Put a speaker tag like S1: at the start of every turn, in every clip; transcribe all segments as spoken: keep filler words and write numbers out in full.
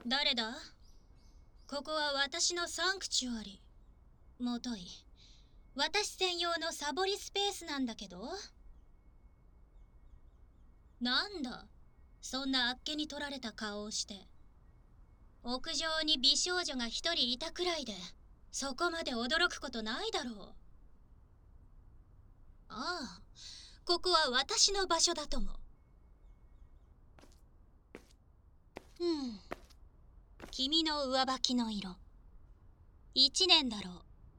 S1: 誰だ？ここは私のサンクチュアリ。もとい、私専用のサボりスペースなんだけど。なんだ、そんなあっけに取られた顔をして。屋上に美少女が一人いたくらいで、そこまで驚くことないだろう。ああ、ここは私の場所だとも。うん。君の上履きの色。一年だろう。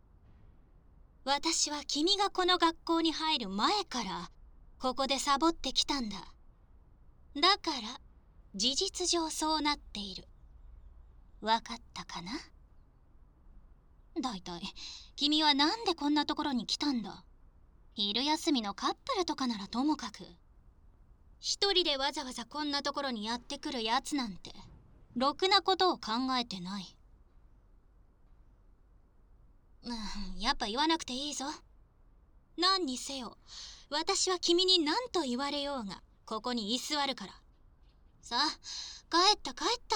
S1: 私は君がこの学校に入る前からここでサボってきたんだ。だから事実上そうなっている。わかったかな？だいたい君はなんでこんなところに来たんだ？昼休みのカップルとかならともかく、一人でわざわざこんなところにやってくるやつなんてろくなことを考えてない。うん、やっぱ言わなくていいぞ。何にせよ、私は君に何と言われようがここに居座るから。さあ、帰った帰った。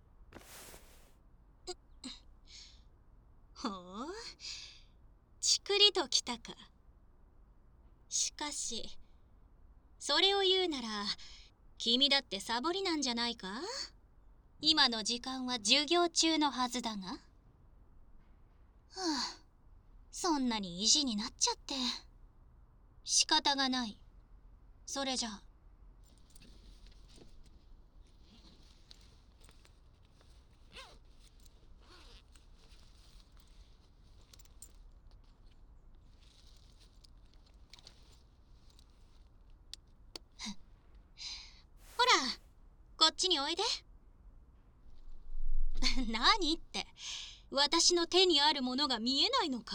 S1: ほう、ちくりときたか。しかしそれを言うなら君だってサボりなんじゃないか？今の時間は授業中のはずだが。はあ、そんなに意地になっちゃって仕方がない。それじゃあほら、こっちにおいで。何って、私の手にあるものが見えないのか？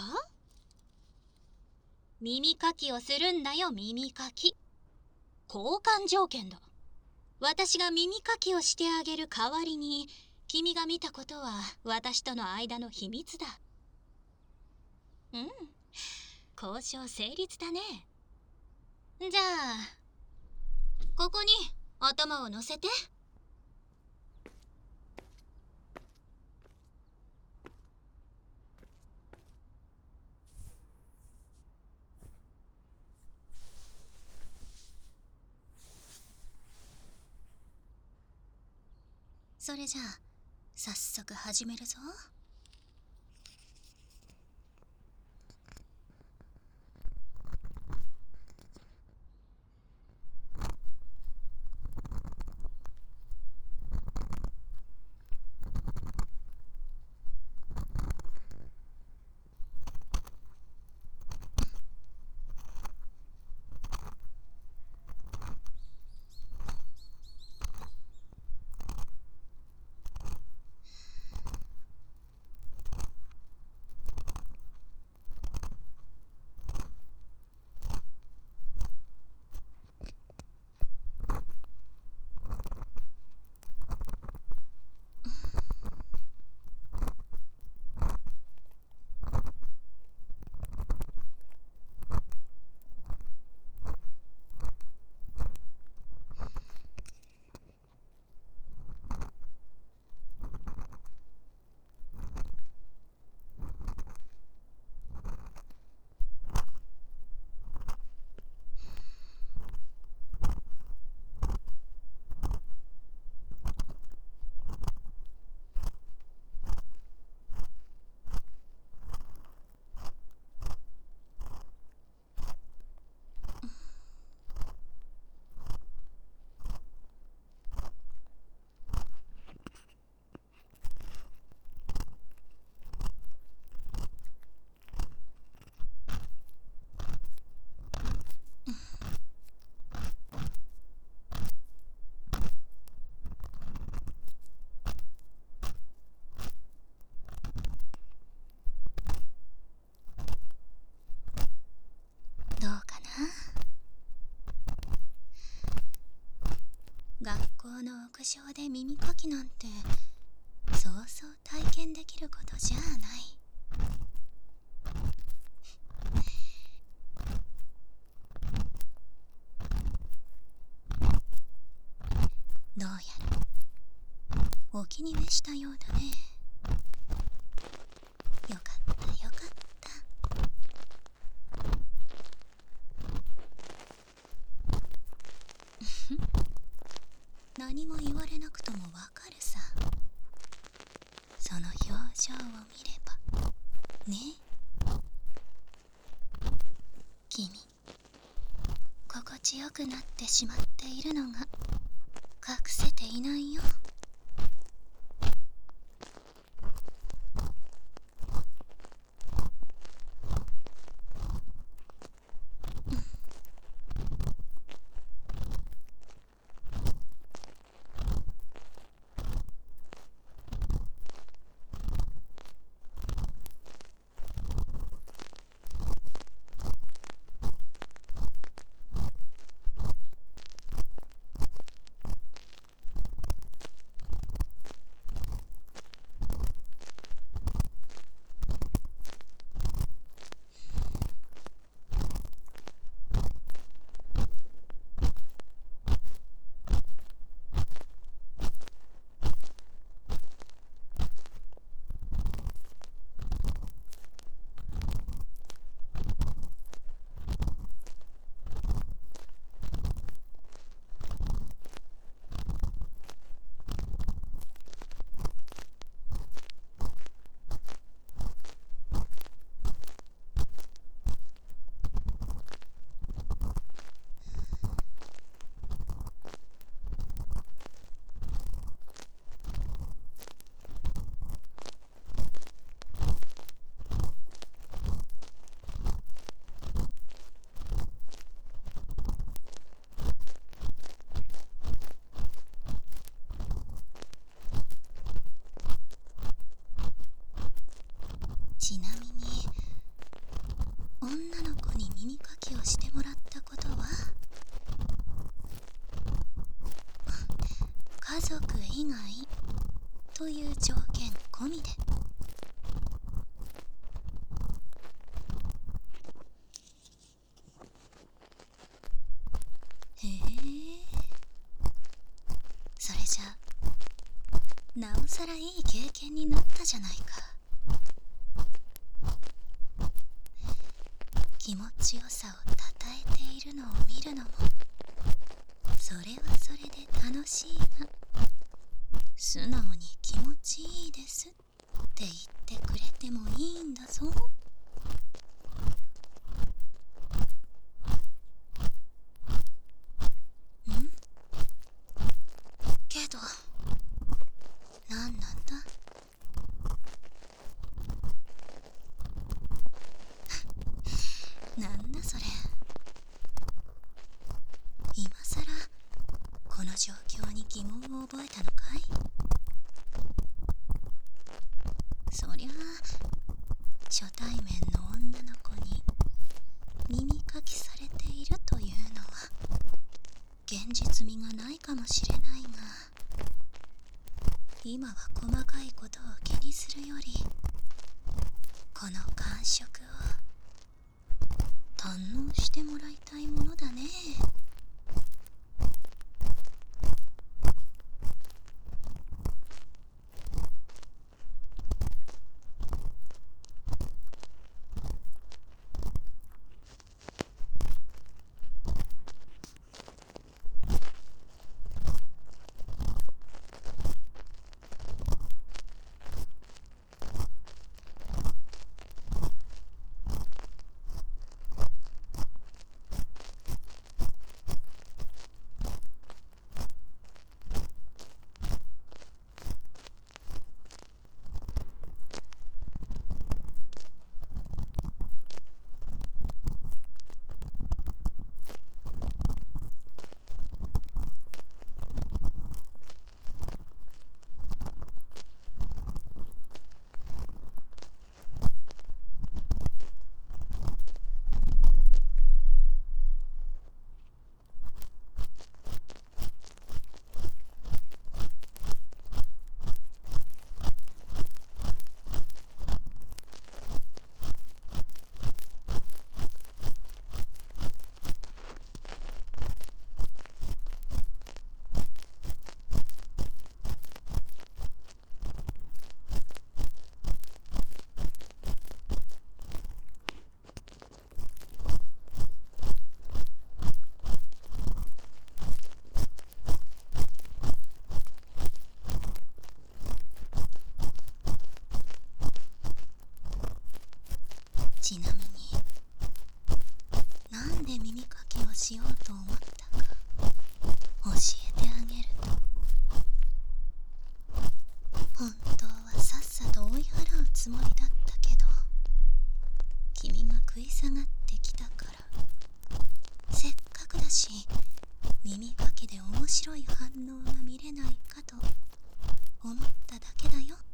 S1: 耳かきをするんだよ、耳かき。交換条件だ。私が耳かきをしてあげる代わりに、君が見たことは私との間の秘密だ。うん、交渉成立だね。じゃあここに頭を乗せて。それじゃあ早速始めるぞ。どうかな？学校の屋上で耳かきなんてそうそう体験できることじゃない。どうやらお気に召したようだね。よかったよかった。何も言われなくともわかるさ。その表情を見ればね。君、心地よくなってしまっているのが隠せていないよ。ちなみに女の子に耳かきをしてもらったことは？家族以外という条件込みで。へえ、それじゃなおさらいい経験になったじゃないか。気持ちよさをたたえているのを見るのもそれはそれで楽しいが、素直に気持ちいいですって言ってくれてもいいんだぞ。ん？けどなんなんだ？なんだそれ。今さらこの状況に疑問を覚えたのかい？そりゃあ初対面の女の子に耳かきされているというのは現実味がないかもしれないが、今は細かいことを気にするよりこの感触を堪能してもらいたいものだね。 ちなみになんで耳かきをしようと思ったか教えてあげると、本当はさっさと追い払うつもりだったけど、君が食い下がってきたから、せっかくだし耳かきで面白い反応が見れないかと思っただけだよ。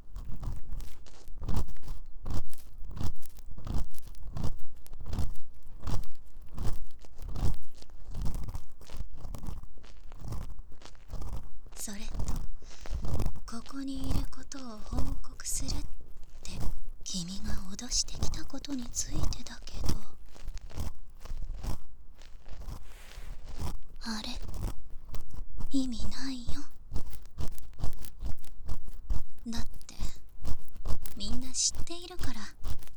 S1: それとここにいることを報告するって君が脅してきたことについてだけど、あれ意味ないよ。だってみんな知っているから。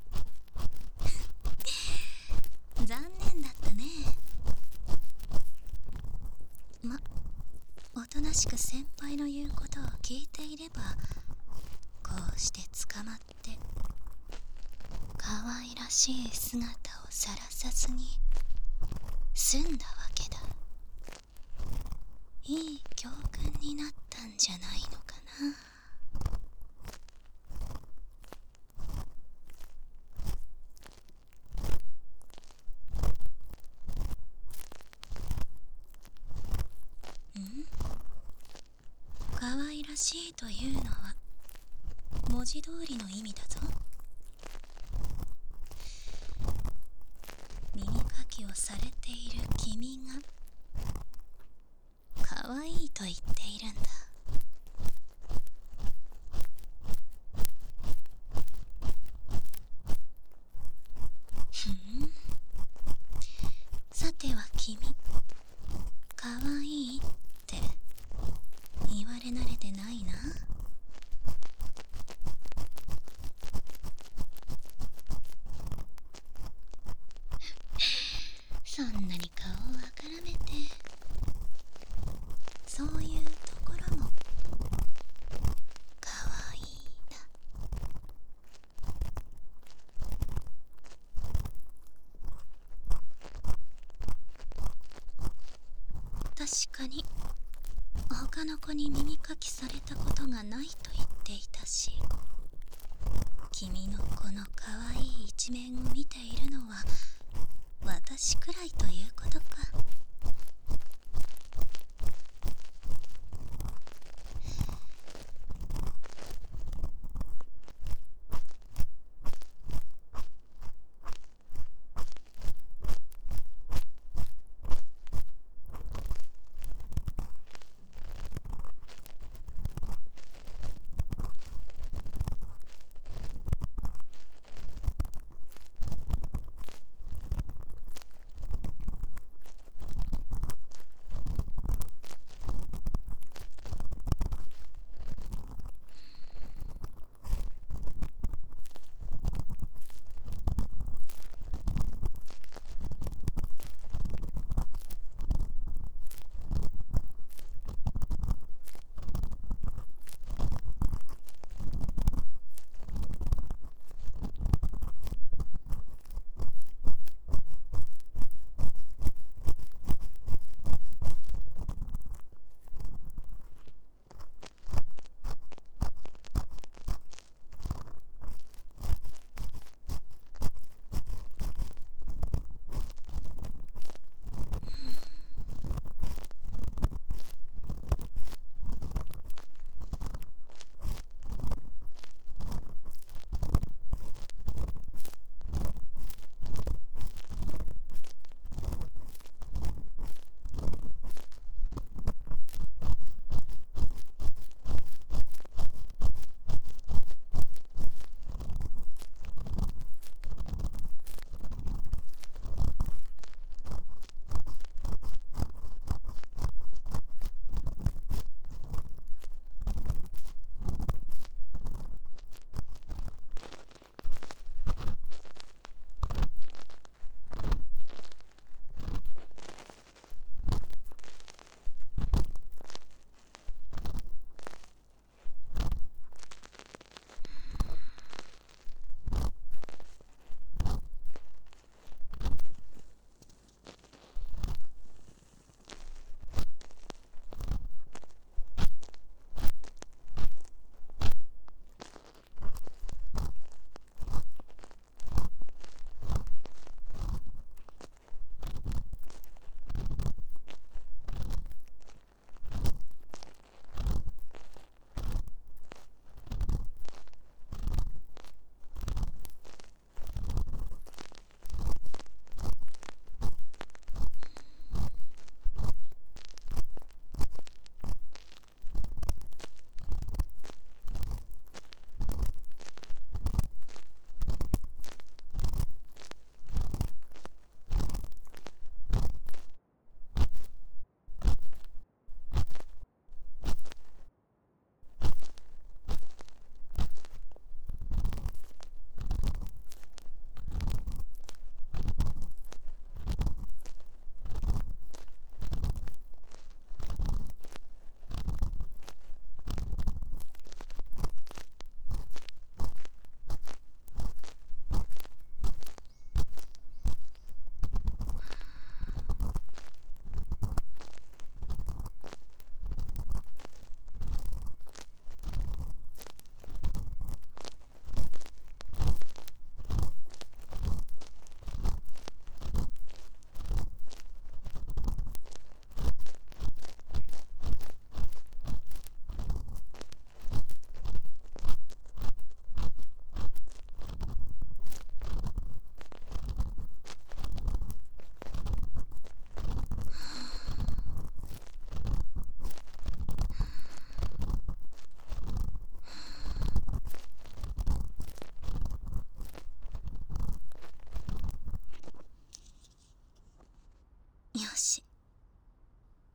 S1: 残念だったね。ま、おとなしく先輩の言うことを聞いていれば、こうして捕まって可愛らしい姿をさらさずに済んだわけだ。いい教訓になったんじゃないのかな。可愛らしいというのは文字通りの意味だぞ。耳かきをされている君が可愛いと言っているんだ。ふん、さては君、可愛いって言われ慣れてないな。そんなに顔をあからめて、そういうところも可愛いだ。確かに他の子に耳かきされたことがないと言っていたし、君のこの可愛い一面を見ているのは私くらいということか。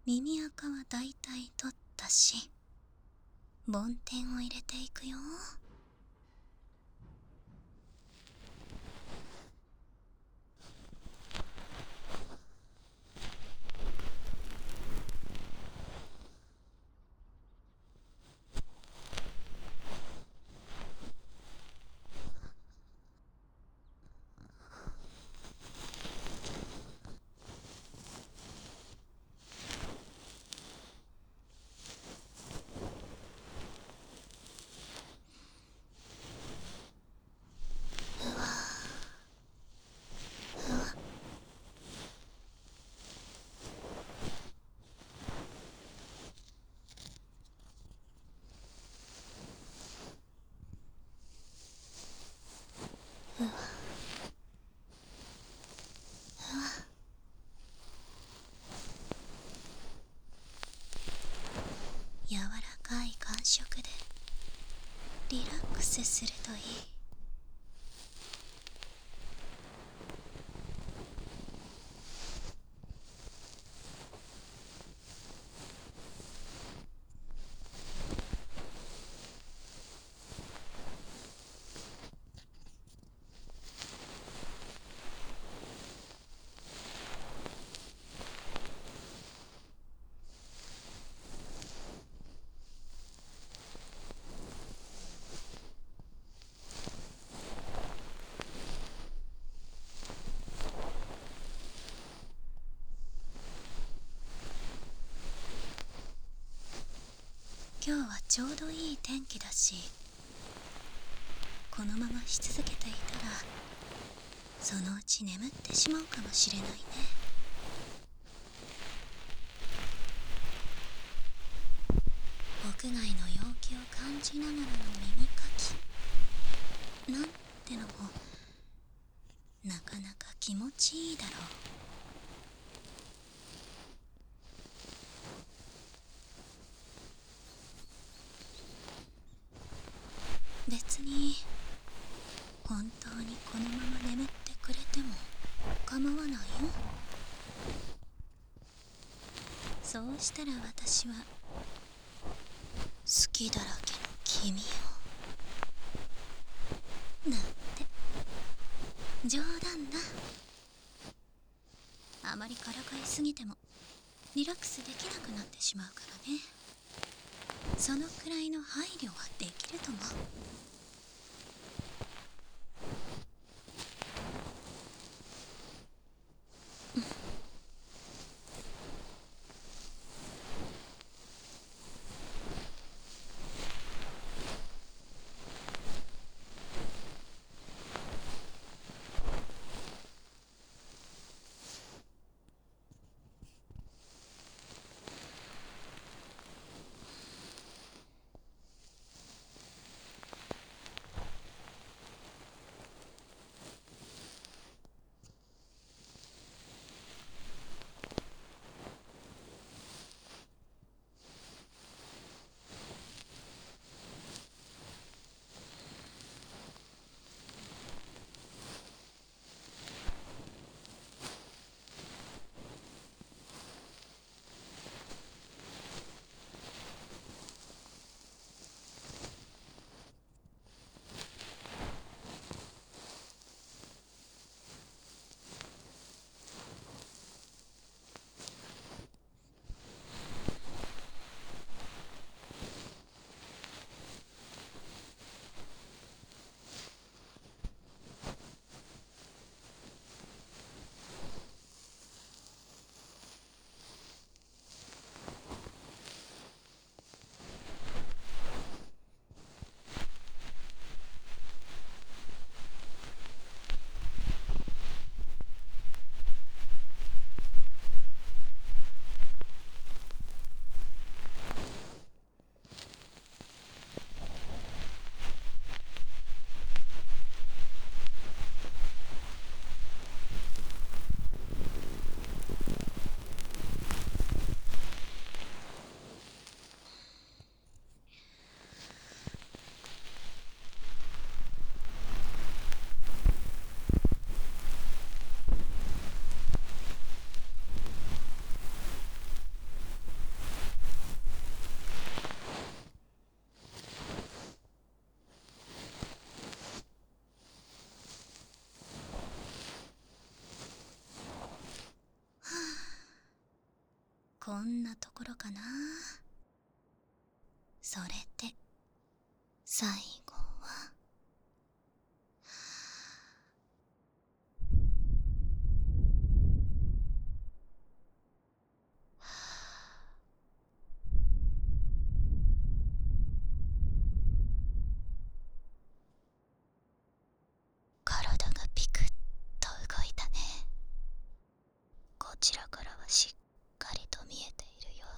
S1: 耳垢はだいたい取ったし、梵天を入れていくよ。うわうわ、柔らかい感触でリラックスするといい。今日はちょうどいい天気だし、このままし続けていたらそのうち眠ってしまうかもしれないね。屋外の陽気を感じながらの耳かきなんてのもなかなか気持ちいいだろう。別に本当にこのまま眠ってくれても構わないよ。そうしたら私は好きだらけの君をなんて冗談だ。あまりからかいすぎてもリラックスできなくなってしまうからね。そのくらいの配慮はできると思う。 こんなところかな。それで最後は体がピクッと動いたね。こちらからはしっかりと見えているよ。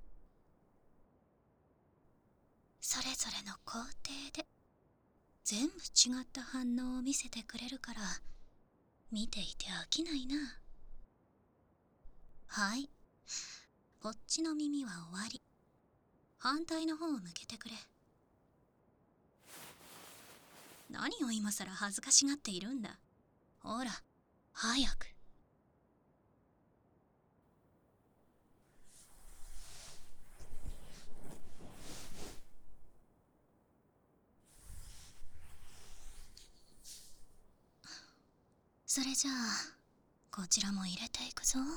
S1: それぞれの工程で全部違った反応を見せてくれるから見ていて飽きないな。はい、こっちの耳は終わり。反対の方を向けてくれ。何を今さら恥ずかしがっているんだ。ほら早く。それじゃあこちらも入れていくぞ。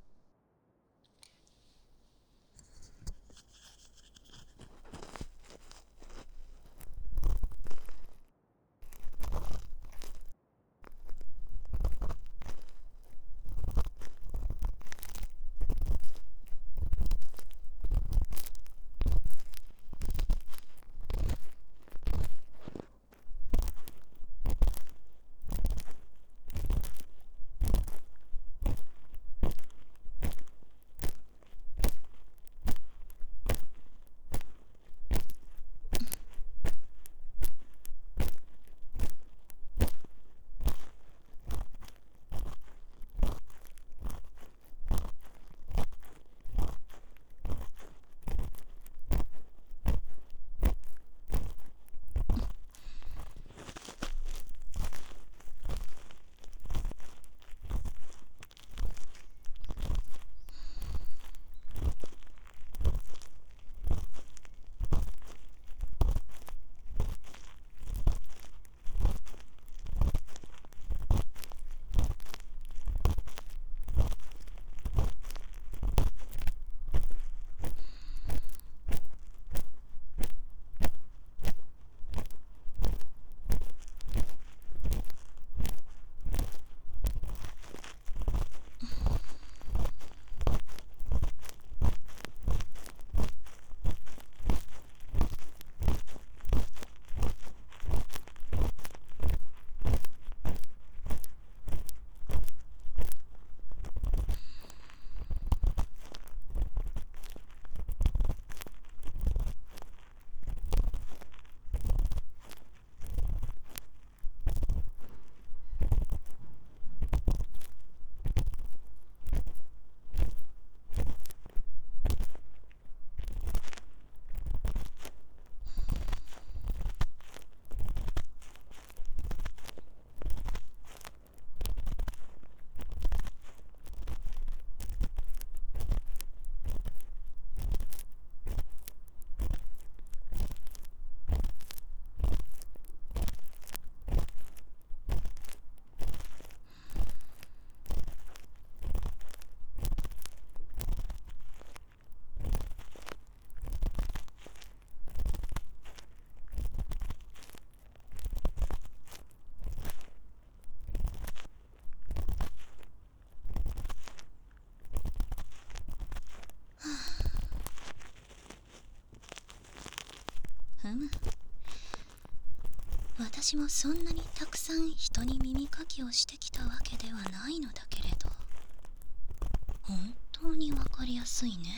S1: ふむ、私もそんなにたくさん人に耳かきをしてきたわけではないのだけれど、本当にわかりやすいね。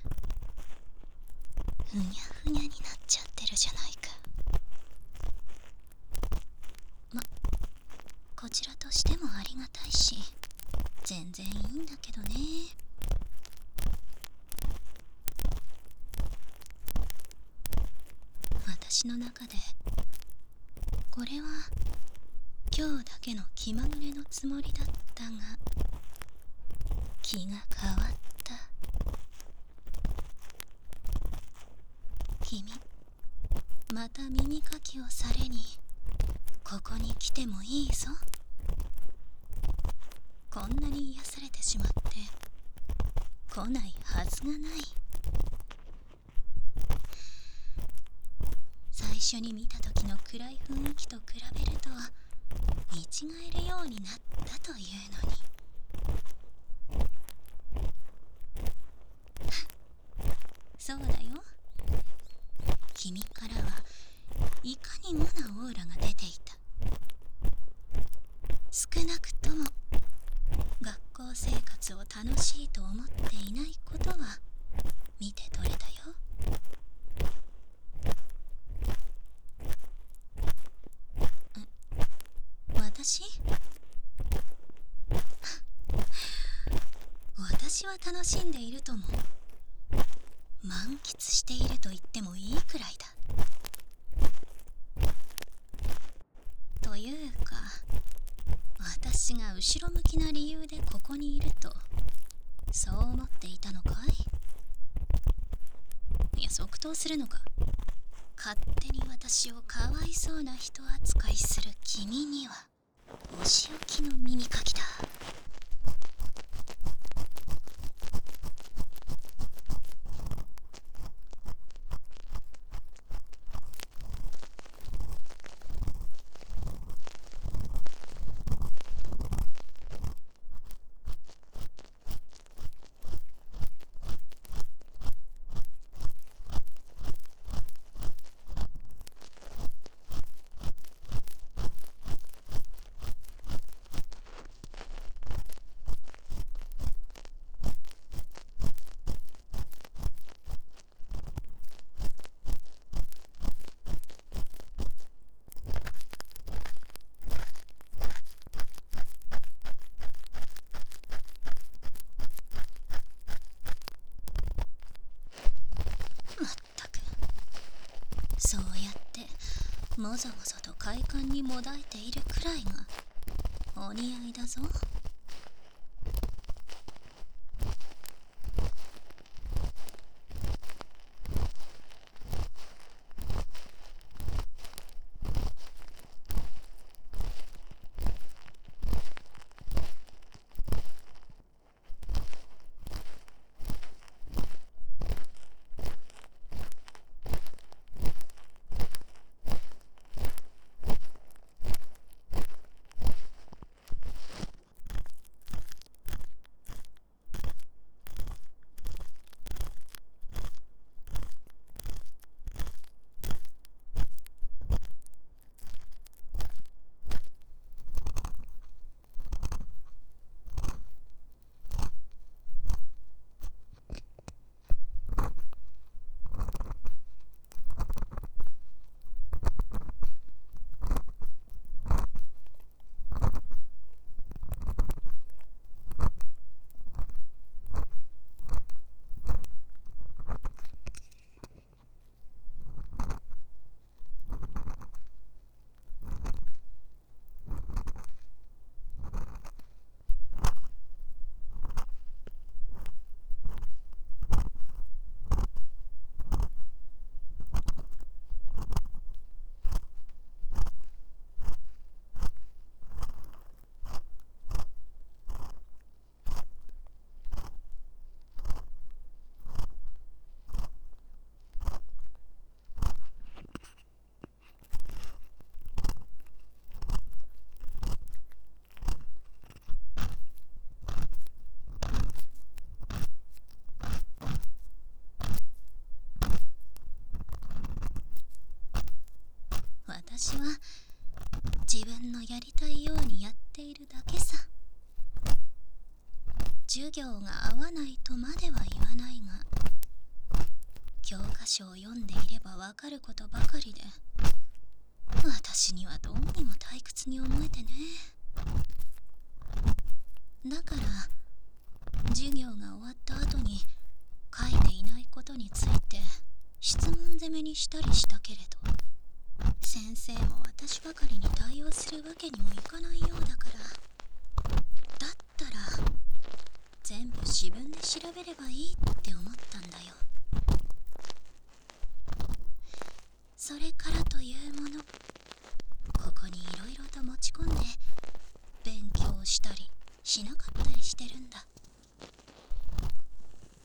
S1: ふにゃふにゃになっちゃってるじゃないか。ま、こちらとしてもありがたいし全然いいんだけどね。私の中でこれは今日だけの気まぐれのつもりだったが気が変わった。君また耳かきをされにここに来てもいいぞ。こんなに癒されてしまって来ないはずがない。最初に見た時の暗い雰囲気と比べると見違えるようになったというのに。そうだよ。君からはいかにもなオーラが出ていた。少なくとも学校生活を楽しいと思っていないことは見て取れたよ。私私は楽しんでいるとも満喫していると言ってもいいくらいだ。というか私が後ろ向きな理由でここにいるとそう思っていたのかい？いや、即答するのか。勝手に私をかわいそうな人扱いする君にはお仕置きの耳かきだ。そうやってもぞもぞと快感にもだえているくらいがお似合いだぞ。私は自分のやりたいようにやっているだけさ。授業が合わないとまでは言わないが、教科書を読んでいればわかることばかりで、私にはどうにも退屈に思えてね。だから授業が終わった後に書いていないことについて質問攻めにしたりしたけれど、先生も私ばかりに対応するわけにもいかないようだから、だったら全部自分で調べればいいって思ったんだよ。それからというもの、ここにいろいろと持ち込んで勉強したりしなかったりしてるんだ。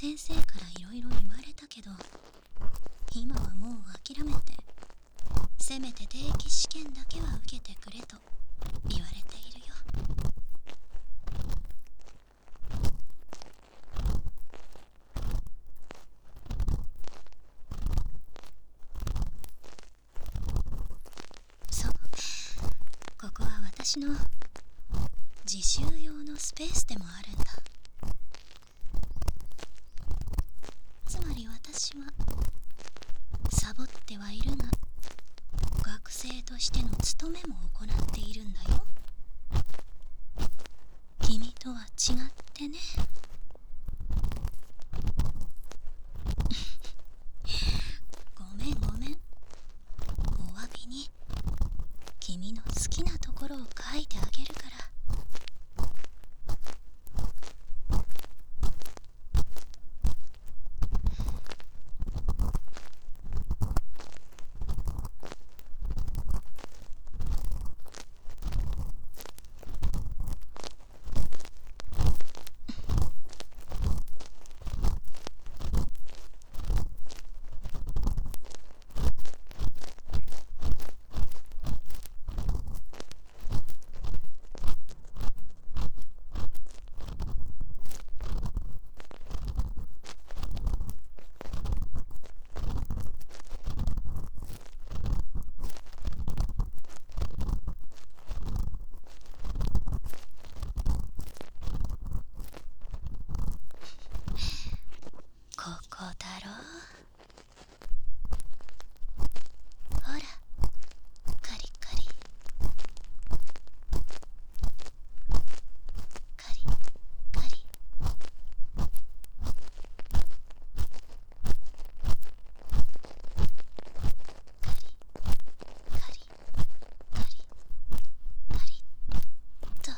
S1: 先生からいろいろ言われたけど、今はもう諦めて、せめて定期試験だけは受けてくれと言われているよ。そう、ここは私の自習用のスペースでもあるんだ。つまり私はサボってはいるが、学生としての務めも行っているんだよ。君とは違ってね。ごめんごめん。お詫びに君の好きなところを書いてあげるから。ここだろ。ほら、カリカリカリカリ。カリカリカリカリっと。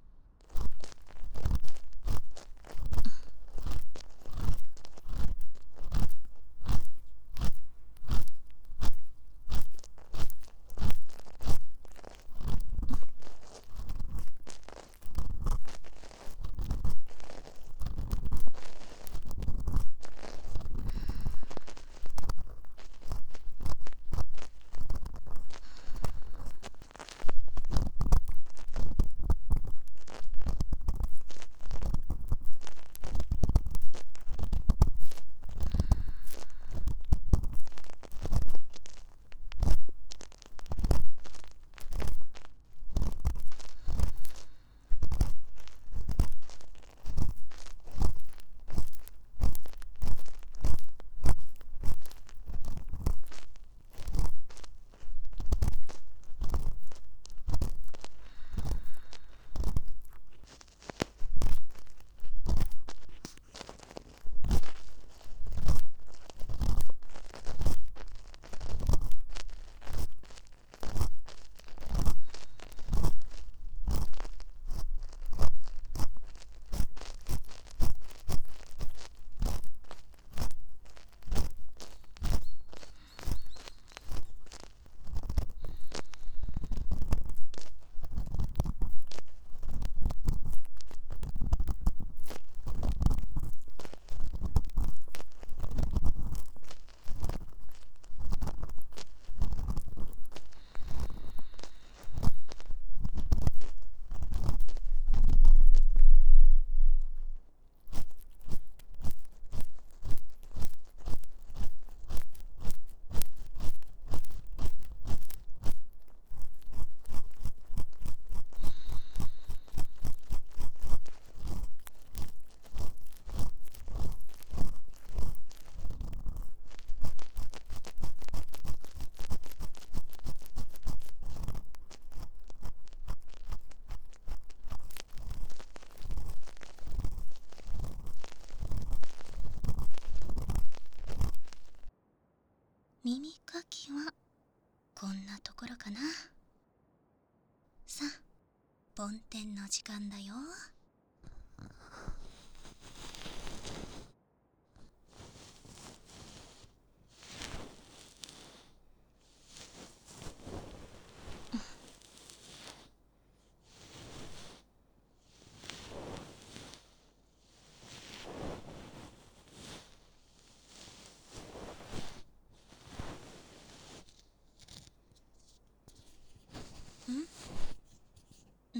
S1: 耳かきはこんなところかな。さあ、梵天の時間だよ。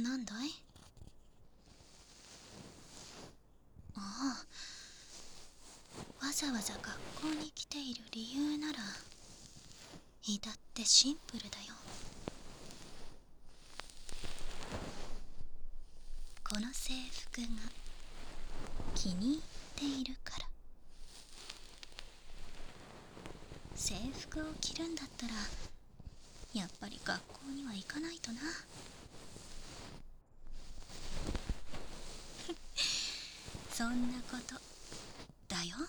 S1: なんだい？ああ、わざわざ学校に来ている理由なら至ってシンプルだよ。この制服が気に入っているから。制服を着るんだったらやっぱり学校には行かないとな。そんなことだよ。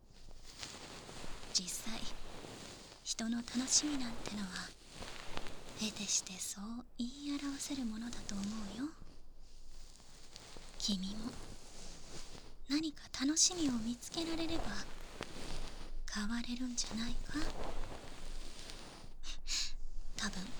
S1: 実際人の楽しみなんてのは得てしてそう言い表せるものだと思うよ。君も何か楽しみを見つけられれば変われるんじゃないか。多分。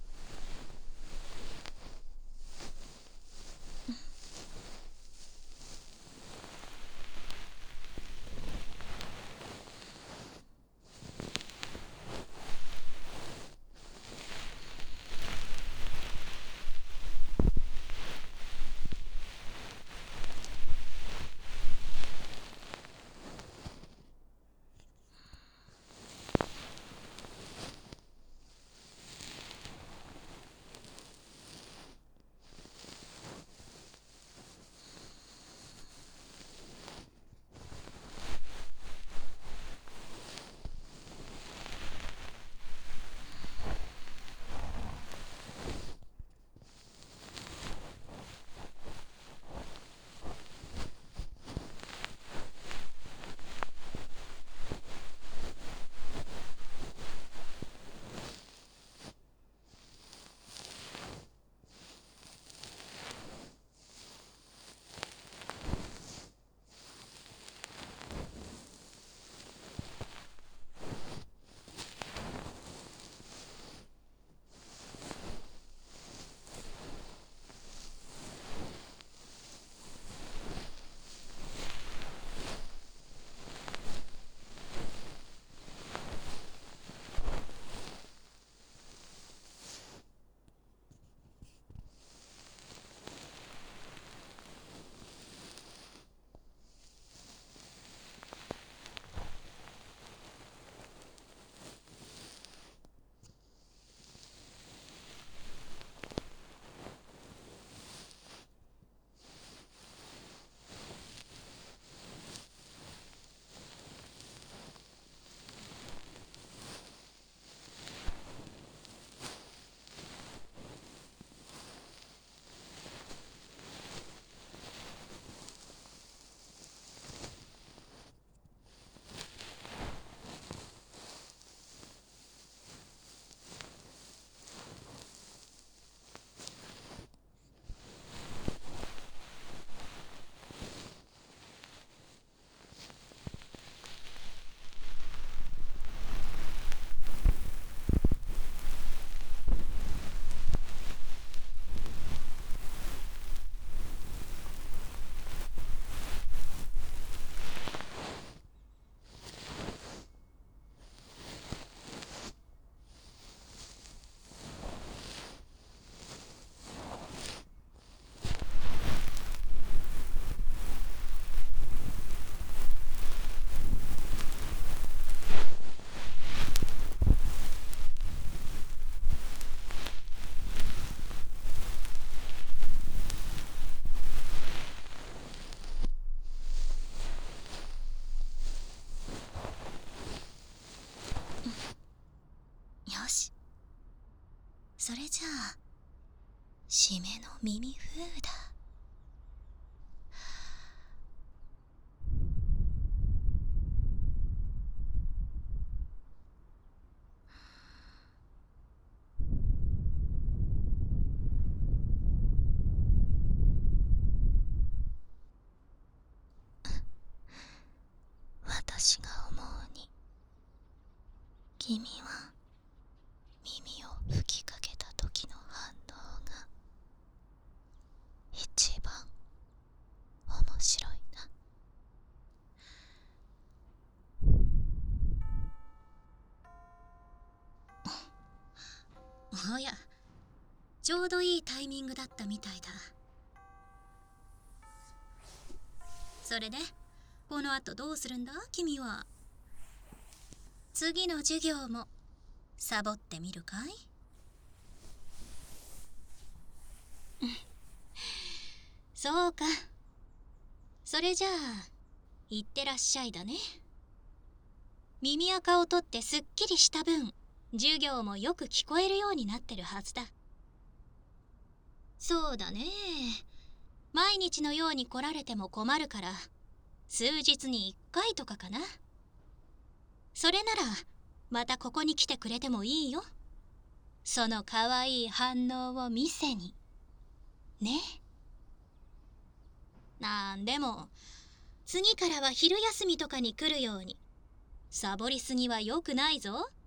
S1: よし、それじゃあ締めの耳風だ。私が思うに君は耳を吹きかけた時の反応が一番面白いな。おや、 ちょうどいいタイミングだったみたいだ。それでこの後どうするんだ君は。次の授業もサボってみるかい？そうか。それじゃあ行ってらっしゃいだね。耳垢を取ってすっきりした分、授業もよく聞こえるようになってるはずだ。そうだね。毎日のように来られても困るから、数日にいっかいとかかな。それならまたここに来てくれてもいいよ。そのかわいい反応を見せに。ね。なんでも次からは昼休みとかに来るように。サボりすぎは良くないぞ。